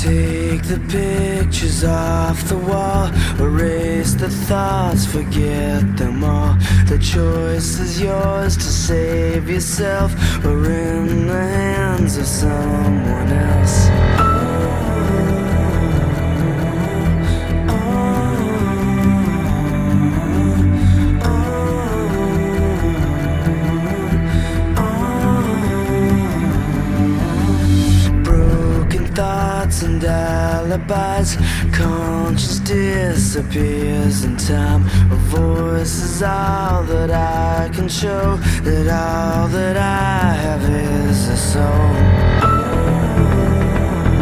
Take the pictures off the wall, erase the thoughts, forget them all. The choice is yours to save yourself, or in the hands of someone else. And alibis, conscience disappears in time. A voice is all that I can show, that all that I have is a soul.